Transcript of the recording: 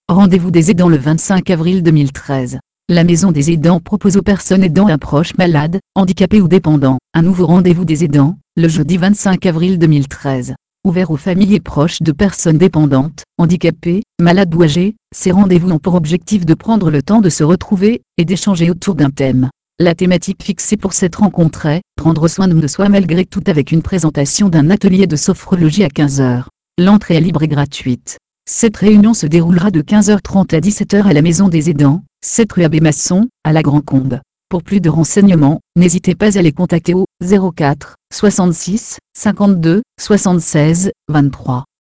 Rendez-vous des aidants le 25 avril 2013. La Maison des aidants propose aux personnes aidant un proche malade, handicapé ou dépendant, un nouveau rendez-vous des aidants, le jeudi 25 avril 2013. Ouvert aux familles et proches de personnes dépendantes, handicapées, malades ou âgées, ces rendez-vous ont pour objectif de prendre le temps de se retrouver et d'échanger autour d'un thème. La thématique fixée pour cette rencontre est « Prendre soin de soi malgré tout » avec une présentation d'un atelier de sophrologie à 15 heures. L'entrée est libre et gratuite. Cette réunion se déroulera de 15h30 à 17h à la Maison des aidants, 7 rue Abbé Masson, à la Grand-Combe. Pour plus de renseignements, n'hésitez pas à les contacter au 04 66 52 76 23.